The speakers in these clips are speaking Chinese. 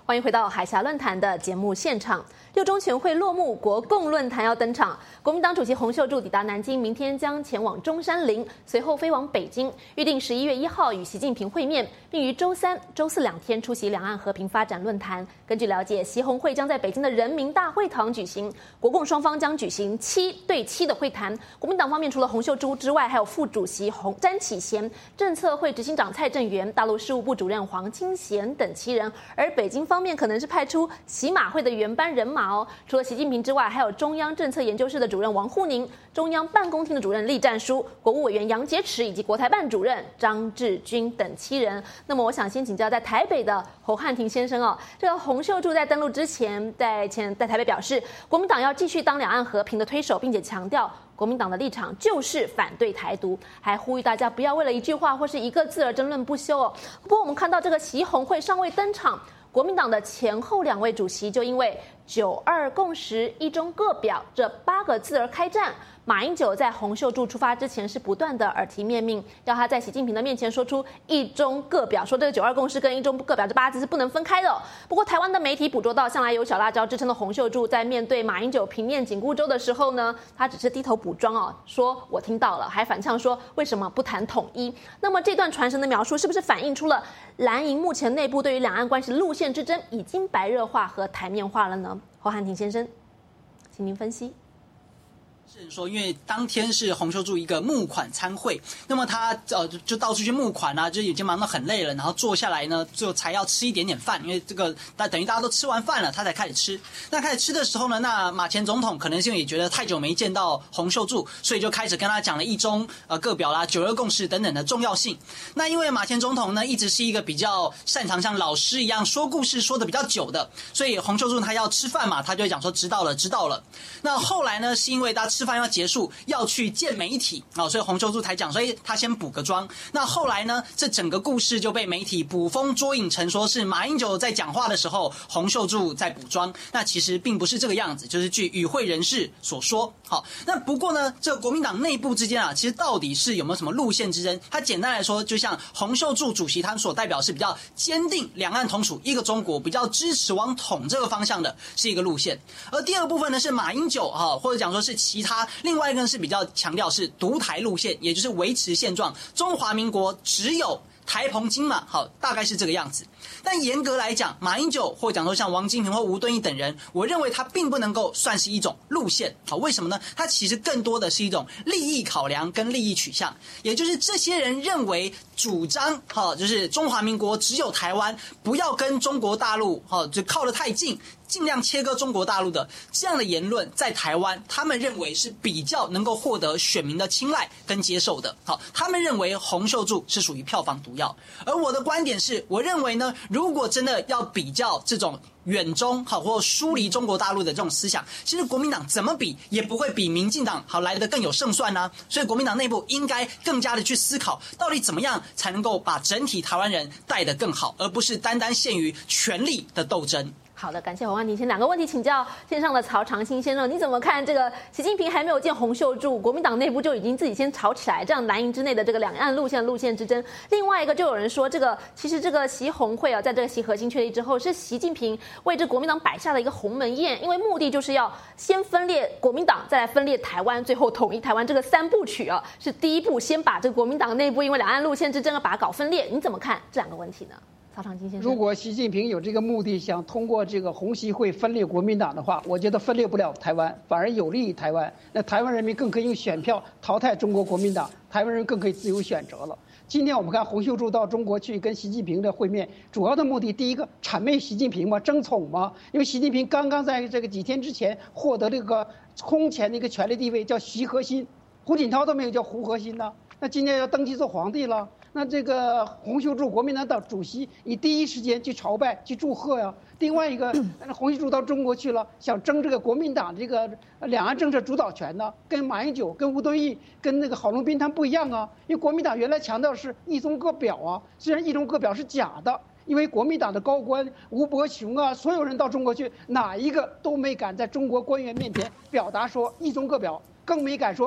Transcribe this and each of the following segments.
欢迎回到海峡论坛的节目现场。六中全会落幕，国共论坛要登场。国民党主席洪秀柱抵达南京，明天将前往中山陵，随后飞往北京，预定11月1号与习近平会面，并于周3、周42天出席两岸和平发展论坛。根据了解，习洪会将在北京的人民大会堂举行，国共双方将举行7对7的会谈。国民党方面除了洪秀柱之外，还有副主席詹启贤、政策会执行长蔡正元、大陆事务部主任黄清贤等7人，而北京方面可能是派出习马会的原班人马哦。除了习近平之外，还有中央政策研究室的主任王沪宁、中央办公厅的主任栗战书、国务委员杨洁篪以及国台办主任张志军等7人。那么，我想先请教在台北的侯汉廷先生哦，这个洪秀柱在登陆之前，在台北表示，国民党要继续当两岸和平的推手，并且强调国民党的立场就是反对台独，还呼吁大家不要为了一句话或是一个字而争论不休哦。不过，我们看到这个习洪会尚未登场。国民党的前后2位主席就因为9·2共识、一中各表这8个字而开战。马英九在洪秀柱出发之前是不断的耳提面命，要他在习近平的面前说出一中各表，说这个9·2共识跟一中各表这8字是不能分开的。不过台湾的媒体捕捉到，向来有小辣椒之称的洪秀柱，在面对马英九平面紧箍咒的时候呢，他只是低头补妆哦，说我听到了，还反呛说为什么不谈统一？那么这段传神的描述是不是反映出了蓝营目前内部对于两岸关系路线之争已经白热化和台面化了呢？侯汉廷先生，请您分析。 是说，因为当天是洪秀柱一个募款参会，那么他就到处去募款啊，就已经忙得很累了，然后坐下来呢，就才要吃一点点饭，因为这个等于大家都吃完饭了，他才开始吃。那开始吃的时候呢，那马前总统可能是因为也觉得太久没见到洪秀柱，所以就开始跟他讲了一中各表啦、9·2共识等等的重要性。那因为马前总统呢一直是一个比较擅长像老师一样说故事说的比较久的，所以洪秀柱他要吃饭嘛，他就会讲说知道了知道了。那后来呢，是因为他吃饭要结束，要去见媒体啊，所以洪秀柱才讲说，他先补个妆。那后来呢，这整个故事就被媒体捕风捉影成说是马英九在讲话的时候，洪秀柱在补妆。那其实并不是这个样子，就是据与会人士所说。好，那不过呢，这个国民党内部之间啊，其实到底是有没有什么路线之争？它简单来说，就像洪秀柱主席他所代表是比较坚定两岸同属一个中国，比较支持往统这个方向的是一个路线。而第二部分呢是马英九或者讲说是其他。另外一个是比较强调是独台路线，也就是维持现状，中华民国只有台澎金马，好，大概是这个样子。但严格来讲，马英九或讲说像王金平或吴敦义等人，我认为他并不能够算是一种路线。好，为什么呢？他其实更多的是一种利益考量跟利益取向，也就是这些人认为主张就是中华民国只有台湾，不要跟中国大陆就靠得太近，尽量切割中国大陆的这样的言论，在台湾他们认为是比较能够获得选民的青睐跟接受的。好，他们认为洪秀柱是属于票房毒药。而我的观点是，我认为呢，如果真的要比较这种远中或疏离中国大陆的这种思想，其实国民党怎么比也不会比民进党来得更有胜算啊。所以国民党内部应该更加的去思考，到底怎么样才能够把整体台湾人带得更好，而不是单单限于权力的斗争。 好的，感谢侯汉廷先生。2个问题请教线上的曹长青先生，你怎么看这个习近平还没有见洪秀柱，国民党内部就已经自己先吵起来，这样蓝营之内的这个两岸路线之争？另外一个就有人说，其实这个习洪会在这个习核心确立之后，是习近平为这国民党摆下了一个鸿门宴，因为目的就是要先分裂国民党，再来分裂台湾，最后统一台湾，这个3部曲是第一步，先把这个国民党内部因为两岸路线之争而把它搞分裂。你怎么看这2个问题呢？曹长青先生， 如果习近平有这个目的，想通过这个洪习会分裂国民党的话，我觉得分裂不了台湾，反而有利于台湾。那台湾人民更可以用选票淘汰中国国民党，台湾人更可以自由选择了。今天我们看洪秀柱到中国去跟习近平的会面，主要的目的，第一个谄媚习近平嘛，争宠嘛。因为习近平刚刚在这个几天之前获得这个空前的一个权力地位，叫习核心，胡锦涛都没有叫胡核心呢。那今天要登基做皇帝了。那这个洪秀柱国民党党主席以第一时间去朝拜去祝贺呀。另外一个，洪秀柱到中国去了，想争这个国民党这个两岸政策主导权呢，跟马英九、跟吴敦义、跟那个郝龙斌他们不一样啊。因为国民党原来强调是一中各表啊，虽然一中各表是假的，因为国民党的高官吴伯雄啊，所有人到中国去，哪一个都没敢在中国官员面前表达说一中各表，更没敢说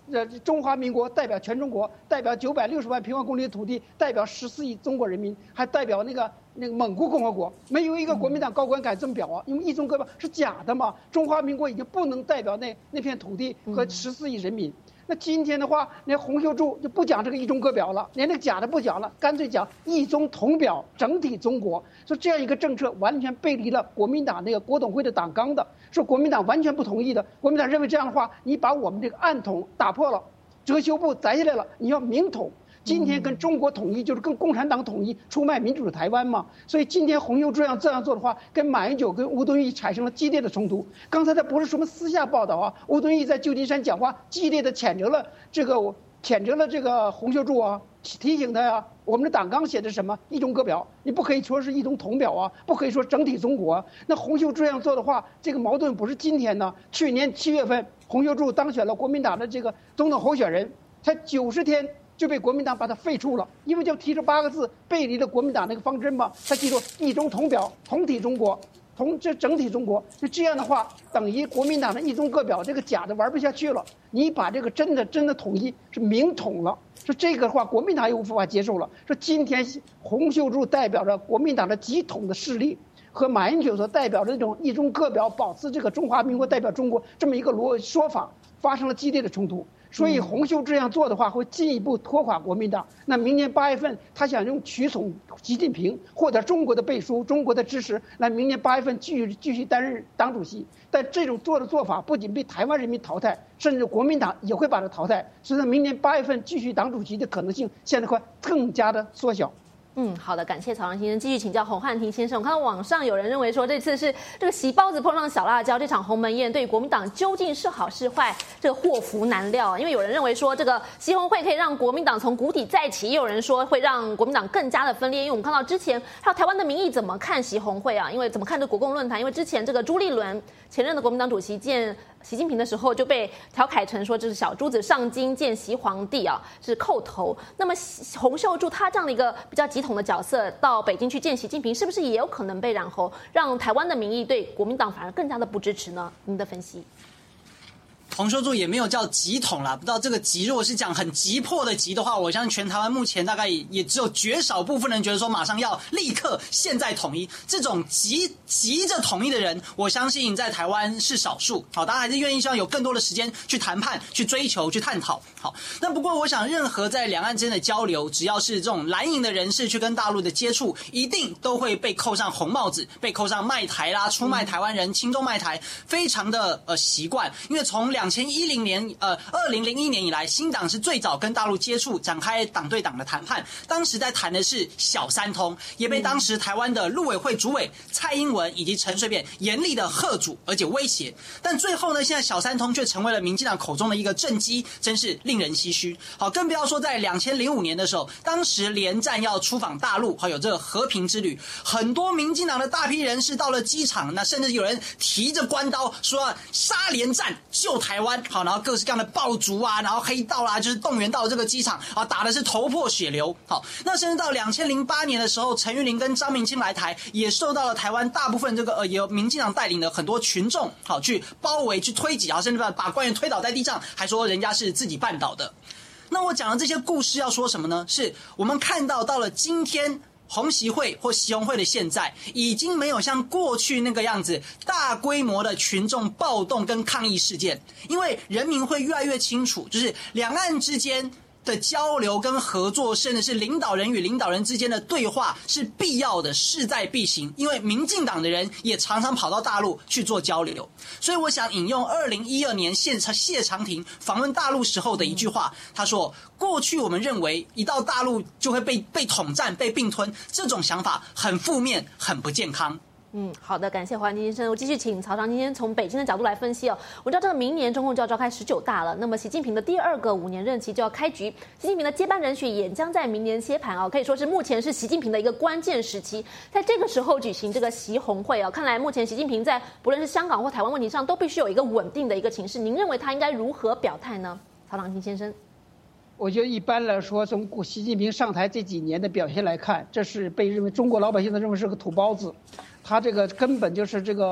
中华民国，代表全中国，代表960万平方公里的土地，代表14亿中国人民，还代表那个蒙古共和国。没有一个国民党高官敢这么表啊，因为一中各表是假的嘛。中华民国已经不能代表那片土地和14亿人民。那今天的话，连洪秀柱就不讲这个一中各表了，连那个假的不讲了，干脆讲一中同表，整体中国。说这样一个政策完全背离了国民党那个国统会的党纲的，说国民党完全不同意的。国民党认为这样的话，你把我们这个暗统打破了，遮羞布摘下来了，你要明统。今天跟中国统一就是跟共产党统一，出卖民主的台湾嘛。所以今天洪秀柱这样做的话，跟马英九跟吴敦义产生了激烈的冲突。刚才他不是什么私下报道啊，吴敦义在旧金山讲话，激烈的谴责了这个洪秀柱啊，提醒他呀，我们的党纲写的什么一中各表，你不可以说是一中同表啊，不可以说整体中国。那洪秀柱这样做的话，这个矛盾不是今天呢。去年7月份，洪秀柱当选了国民党的这个总统候选人，才90天。就被国民党把他废除了，因为就提出8个字，背离了国民党那个方针嘛。他提出一中同表，同体中国，整体中国。那这样的话，等于国民党的一中各表这个假的玩不下去了。你把这个真的统一是明统了，说这个话国民党也无法接受了。说今天洪秀柱代表着国民党的极统的势力，和马英九所代表的这种一中各表，保持这个中华民国代表中国这么一个说法，发生了激烈的冲突。所以洪秀这样做的话，会进一步拖垮国民党。那明年8月份，他想用取宠习近平，获得中国的背书、中国的支持，来明年8月份继续担任党主席。但这种做法不仅被台湾人民淘汰，甚至国民党也会把它淘汰。所以说明年8月份继续党主席的可能性，现在会更加的缩小。 好的，感谢曹长先生。继续请教洪汉廷先生。我看到网上有人认为说，这次是这个喜包子碰上小辣椒，这场鸿门宴对国民党究竟是好是坏，这个祸福难料。因为有人认为说，这个习鸿会可以让国民党从谷底再起，也有人说会让国民党更加的分裂。因为我们看到之前还有台湾的民意怎么看习鸿会啊？因为怎么看这国共论坛？因为之前这个朱立伦前任的国民党主席见习近平的时候就被调侃成说这是小珠子上京见习皇帝啊，是叩头。那么洪秀柱他这样的一个比较急统的角色到北京去见习近平，是不是也有可能被染红，让台湾的民意对国民党反而更加的不支持呢？您的分析？ 洪秀柱也没有叫急统啦，不知道这个急，如果是讲很急迫的急的话，我相信全台湾目前大概也只有绝少部分人觉得说马上要立刻现在统一，这种急着统一的人，我相信在台湾是少数。好，大家还是愿意希望有更多的时间去谈判、去追求、去探讨。好，那不过我想，任何在两岸之间的交流，只要是这种蓝营的人士去跟大陆的接触，一定都会被扣上红帽子，被扣上卖台啦、出卖台湾人、亲中卖台，非常的习惯。因为从2001年以来，新党是最早跟大陆接触，展开党对党的谈判。当时在谈的是小三通，也被当时台湾的陆委会主委蔡英文以及陈水扁严厉的喝阻，而且威胁。但最后呢，现在小三通却成为了民进党口中的一个政绩，真是令人唏嘘。好，更不要说在2005年的时候，当时连战要出访大陆，有这个和平之旅，很多民进党的大批人士到了机场，那甚至有人提着关刀说杀连战救台湾。好，然后各式各样的爆竹啊，然后黑道啦，就是动员到这个机场啊，打的是头破血流。好，那甚至到2008年的时候，陈玉玲跟张明清来台，也受到了台湾大部分这个也有民进党带领的很多群众好去包围、去推挤，甚至把官员推倒在地上，还说人家是自己绊倒的。那我讲的这些故事要说什么呢？是我们看到了今天红习会或习鸿会的现在，已经没有像过去那个样子大规模的群众暴动跟抗议事件，因为人民会越来越清楚，就是两岸之间的交流跟合作，甚至是领导人与领导人之间的对话是必要的，势在必行。因为民进党的人也常常跑到大陆去做交流，所以我想引用2012年谢长廷访问大陆时候的一句话，他说：过去我们认为一到大陆就会被统战、被并吞，这种想法很负面、很不健康。 好的，感谢黄先生。我继续请曹长今天从北京的角度来分析哦。我知道这个明年中共就要召开19大了，那么习近平的第2个5年任期就要开局，习近平的接班人选也将在明年接盘哦，可以说是目前是习近平的一个关键时期。在这个时候举行这个习鸿会哦，看来目前习近平在不论是香港或台湾问题上都必须有一个稳定的一个情势。您认为他应该如何表态呢？曹长青先生。 我觉得一般来说，从习近平上台这几年的表现来看，这是被认为中国老百姓都认为是个土包子，他这个根本就是这个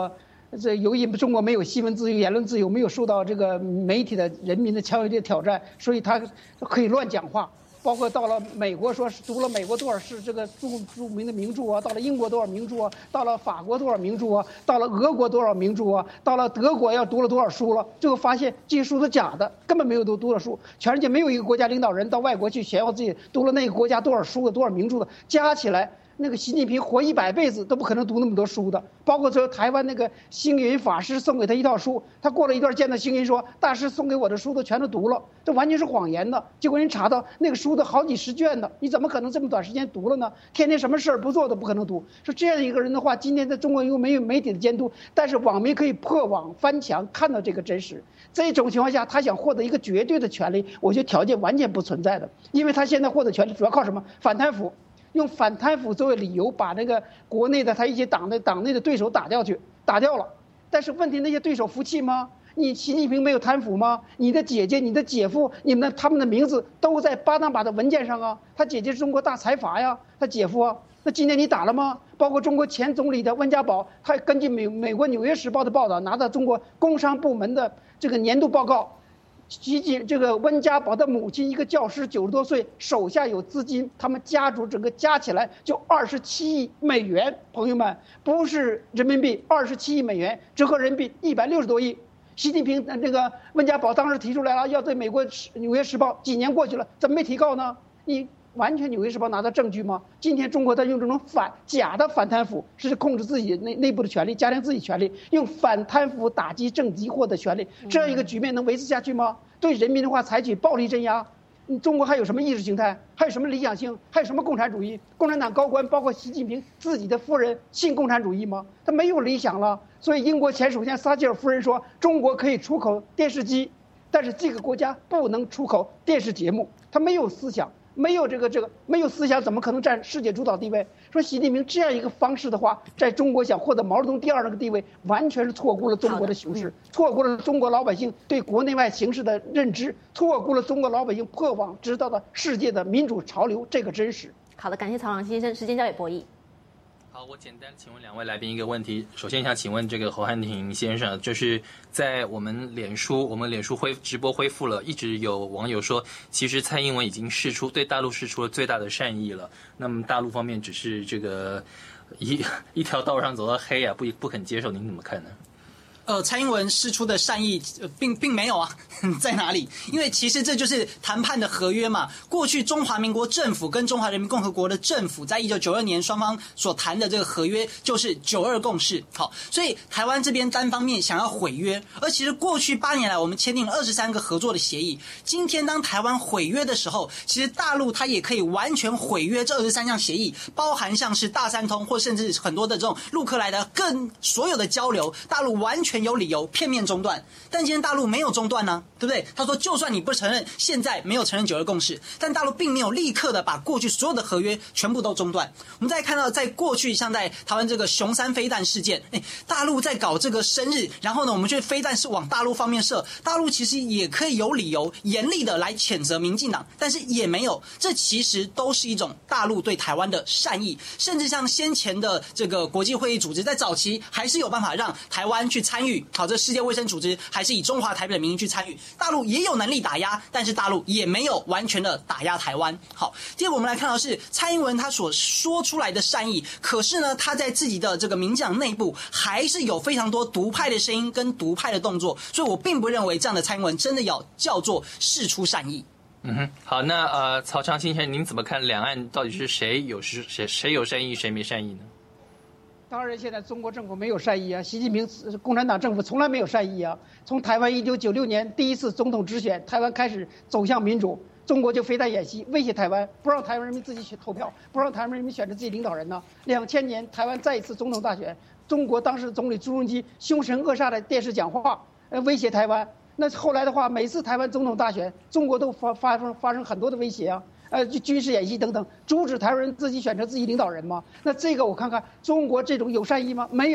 这由于中国没有新闻自由、言论自由，没有受到这个媒体的人民的强有力的挑战，所以他可以乱讲话。包括到了美国，说是读了美国多少是这个著名的名著啊，到了英国多少名著啊，到了法国多少名著啊，到了俄国多少名著啊，到了德国要读了多少书了，最后发现这些书都假的，根本没有读了书。全世界没有一个国家领导人到外国去炫耀自己读了那个国家多少书的多少名著的，加起来。那个习近平活100辈子都不可能读那么多书的，包括说台湾那个星云法师送给他一套书，他过了一段见到星云说，大师送给我的书都全都读了，这完全是谎言的。结果人查到那个书都好几十卷的，你怎么可能这么短时间读了呢？天天什么事儿不做都不可能读。说这样一个人的话，今天在中国又没有媒体的监督，但是网民可以破网翻墙看到这个真实。这种情况下，他想获得一个绝对的权利，我觉得条件完全不存在的，因为他现在获得权利主要靠什么？反贪腐。用反贪腐作为理由，把那个国内的他一些党内的对手打掉了。但是问题，那些对手服气吗？你习近平没有贪腐吗？你的姐姐、你的姐夫、他们的名字都在巴拿马的文件上啊。他姐姐是中国大财阀呀，他姐夫啊。那今天你打了吗？包括中国前总理的温家宝，他根据美国《纽约时报》的报道，拿到中国工商部门的这个年度报告。这个温家宝的母亲一个教师90多岁，手下有资金，他们家族整个加起来就27亿美元，朋友们，不是人民币，27亿美元，折合人民币160多亿。习近平这个温家宝当时提出来了，要对美国《纽约时报》，几年过去了，怎么没提告呢？你完全《纽约时报》拿到证据吗？今天中国他用这种假的反贪腐，是控制自己内部的权利，加强自己权利，用反贪腐打击政敌获得权利，这样一个局面能维持下去吗？对人民的话采取暴力镇压，中国还有什么意识形态？还有什么理想性？还有什么共产主义？共产党高官包括习近平自己的夫人信共产主义吗？他没有理想了。所以英国前首相撒切尔夫人说，中国可以出口电视机，但是这个国家不能出口电视节目。他没有思想。没有没有思想，怎么可能占世界主导地位？说习近平这样一个方式的话，在中国想获得毛泽东第2那个地位，完全是错估了中国的形势，错估了中国老百姓对国内外形势的认知，错估了中国老百姓破网知道的世界的民主潮流这个真实。 好的，感谢曹朗先生，时间交给博弈。 好，我简单请问2位来宾一个问题。首先想请问这个侯汉廷先生，就是在我们脸书直播恢复了，一直有网友说，其实蔡英文已经对大陆释出了最大的善意了，那么大陆方面只是这个一条道上走到黑啊，不肯接受，您怎么看呢？ 蔡英文释出的善意，并没有啊，在哪里？因为其实这就是谈判的合约嘛。过去中华民国政府跟中华人民共和国的政府在1992年双方所谈的这个合约，就是9·2共识。好，所以台湾这边单方面想要毁约，而其实过去8年来，我们签订了23个合作的协议。今天当台湾毁约的时候，其实大陆它也可以完全毁约这23项协议，包含像是大三通或甚至很多的这种陆客来的所有的交流，大陆完全有理由片面中断，但今天大陆没有中断呢，对不对？他说，就算你不承认，现在没有承认9·2共识，但大陆并没有立刻的把过去所有的合约全部都中断。我们再看到，在过去像在台湾这个雄3飞弹事件，大陆在搞这个生日，然后呢，我们就飞弹是往大陆方面射，大陆其实也可以有理由严厉的来谴责民进党，但是也没有，这其实都是一种大陆对台湾的善意，甚至像先前的这个国际会议组织，在早期还是有办法让台湾去参与。好，这世界卫生组织还是以中华台北的名义去参与，大陆也有能力打压，但是大陆也没有完全的打压台湾。好，第二个我们来看到是蔡英文他所说出来的善意，可是呢，他在自己的这个民进党内部还是有非常多独派的声音跟独派的动作，所以我并不认为这样的蔡英文真的要叫做释出善意。 好，那曹长先生，您怎么看两岸到底是谁有善意，谁没善意呢？ 当然，现在中国政府没有善意啊，习近平共产党政府从来没有善意啊。从台湾1996年第一次总统直选，台湾开始走向民主，中国就飞弹演习，威胁台湾，不让台湾人民自己去投票，不让台湾人民选择自己领导人呢。2000年台湾再一次总统大选，中国当时的总理朱镕基凶神恶煞的电视讲话，威胁台湾。那后来的话，每次台湾总统大选，中国都发生很多的威胁啊。军事演习等等，阻止台湾人自己选择自己领导人吗？那这个我看看，中国这种有善意吗？没有。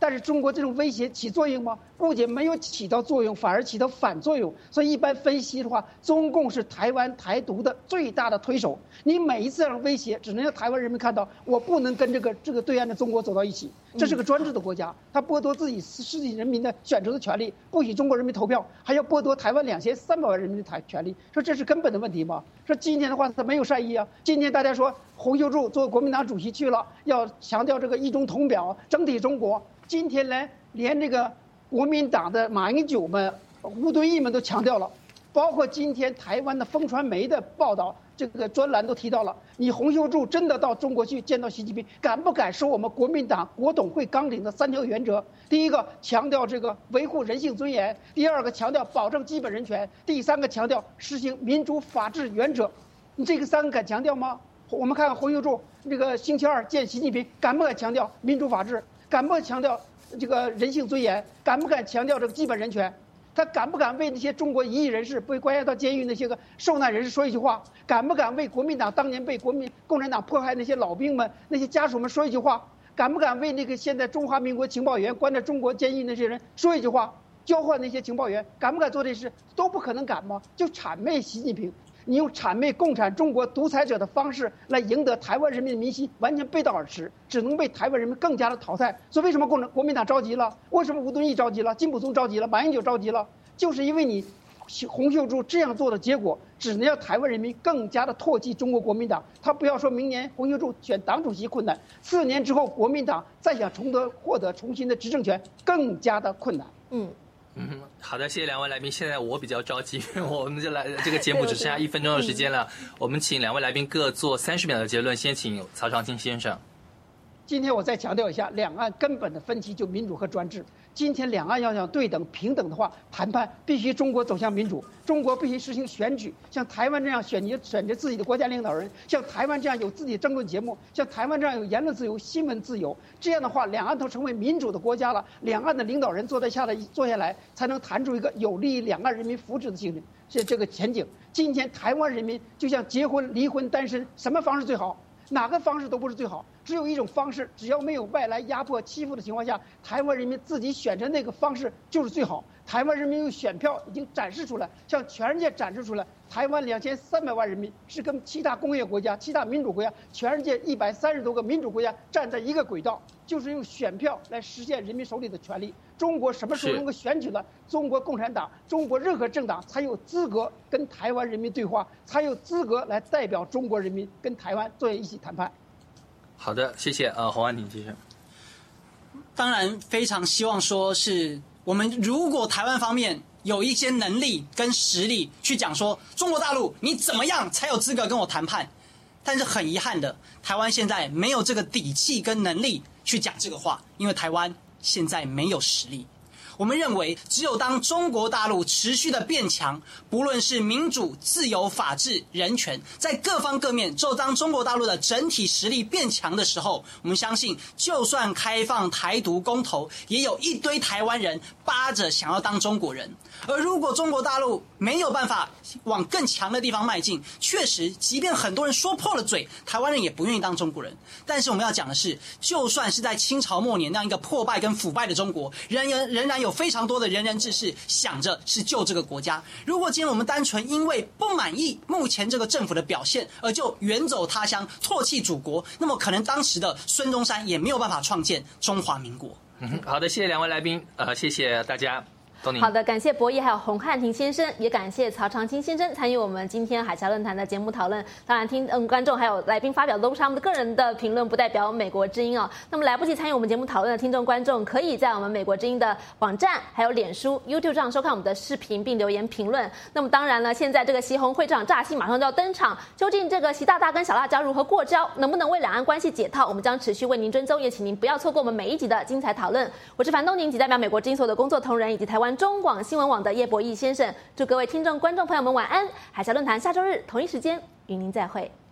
但是中国这种威胁起作用吗？不仅没有起到作用，反而起到反作用。所以一般分析的话，中共是台湾台独的最大的推手。你每一次让威胁，只能让台湾人民看到，我不能跟这个对岸的中国走到一起。这是个专制的国家，他剥夺自己人民的选择的权利，不许中国人民投票，还要剥夺台湾2300万人民的权利。说这是根本的问题吗？说今天的话，他没有善意啊。今天大家说洪秀柱做国民党主席去了，要强调这个一中同表，整体中国。今天呢，连这个国民党的马英九们、吴敦义们都强调了，包括今天台湾的风传媒的报道，这个专栏都提到了，你洪秀柱真的到中国去见到习近平，敢不敢说我们国民党国董会纲领的3条原则？第一个强调这个维护人性尊严，第二个强调保证基本人权，第三个强调实行民主法治原则。你这个3个敢强调吗？我们看看洪秀柱这个星期2见习近平，敢不敢强调民主法治？敢不敢强调这个人性尊严？敢不敢强调这个基本人权？他敢不敢为那些中国异议人士被关押到监狱那些个受难人士说一句话？敢不敢为国民党当年被共产党迫害那些老兵们、那些家属们说一句话？敢不敢为那个现在中华民国情报员关在中国监狱那些人说一句话？交换那些情报员，敢不敢做这事？都不可能敢吗？就谄媚习近平。你用谄媚共产中国独裁者的方式来赢得台湾人民的民心，完全背道而驰，只能被台湾人民更加的淘汰。所以为什么国民党着急了？为什么吴敦义着急了？金溥聪着急了？马英九着急了？就是因为你洪秀柱这样做的结果，只能让台湾人民更加的唾弃中国国民党。他不要说明年洪秀柱选党主席困难，4年之后国民党再想获得重新的执政权，更加的困难。 好的，谢谢2位来宾。现在我比较着急，因为我们这个节目只剩下1分钟的时间了。我们请2位来宾各做30秒的结论。先请曹长青先生。 今天我再强调一下，两岸根本的分歧就民主和专制。今天两岸要想对等平等的话，谈判必须中国走向民主，中国必须实行选举，像台湾这样选择自己的国家领导人，像台湾这样有自己的政论节目，像台湾这样有言论自由、新闻自由。这样的话，两岸都成为民主的国家了，两岸的领导人坐下来，才能谈出一个有利于两岸人民福祉的这个前景。今天台湾人民就像结婚、离婚、单身，什么方式最好？哪个方式都不是最好，只有一种方式，只要没有外来压迫欺负的情况下，台湾人民自己选择那个方式就是最好。台湾人民用选票已经展示出来，向全世界展示出来，台湾2300万人民是跟其他工业国家、其他民主国家、全世界130多个民主国家站在一个轨道，就是用选票来实现人民手里的权利。中国什么时候能够选举了？中国共产党、中国任何政党才有资格跟台湾人民对话，才有资格来代表中国人民跟台湾坐在一起谈判。 好的，谢谢。洪安庭先生。 当然非常希望说是我们如果台湾方面有一些能力跟实力去讲说中国大陆你怎么样才有资格跟我谈判，但是很遗憾的，台湾现在没有这个底气跟能力去讲这个话，因为台湾现在没有实力。我们认为，只有当中国大陆持续的变强，不论是民主、自由、法治、人权，在各方各面，只有当中国大陆的整体实力变强的时候，我们相信，就算开放台独公投，也有一堆台湾人扒着想要当中国人。而如果中国大陆没有办法往更强的地方迈进，确实，即便很多人说破了嘴，台湾人也不愿意当中国人。但是我们要讲的是，就算是在清朝末年那样一个破败跟腐败的中国，仍然有非常多的仁人志士想着是救这个国家。如果今天我们单纯因为不满意目前这个政府的表现，而就远走他乡唾弃祖国，那么可能当时的孙中山也没有办法创建中华民国。 好的，谢谢2位来宾，谢谢大家。 好的，感谢博弈还有洪汉庭先生，也感谢曹长青先生参与我们今天海峡论坛的节目讨论。当然，观众还有来宾发表的都是他们的个人的评论，不代表美国之音哦。那么来不及参与我们节目讨论的听众观众，可以在我们美国之音的网站、还有脸书、YouTube 上收看我们的视频，并留言评论。那么当然了，现在这个习洪会长诈欺马上就要登场，究竟这个习大大跟小辣椒如何过招，能不能为两岸关系解套？我们将持续为您追踪，也请您不要错过我们每一集的精彩讨论。我是樊东宁，仅代表美国之音所有的工作同仁以及台湾中广新闻网的叶博弈先生，祝各位听众观众朋友们晚安。海峡论坛下周日同一时间与您再会。